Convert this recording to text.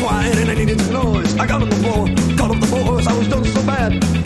quiet and I needed some noise. I got on the floor, called up the boys, I was done so bad.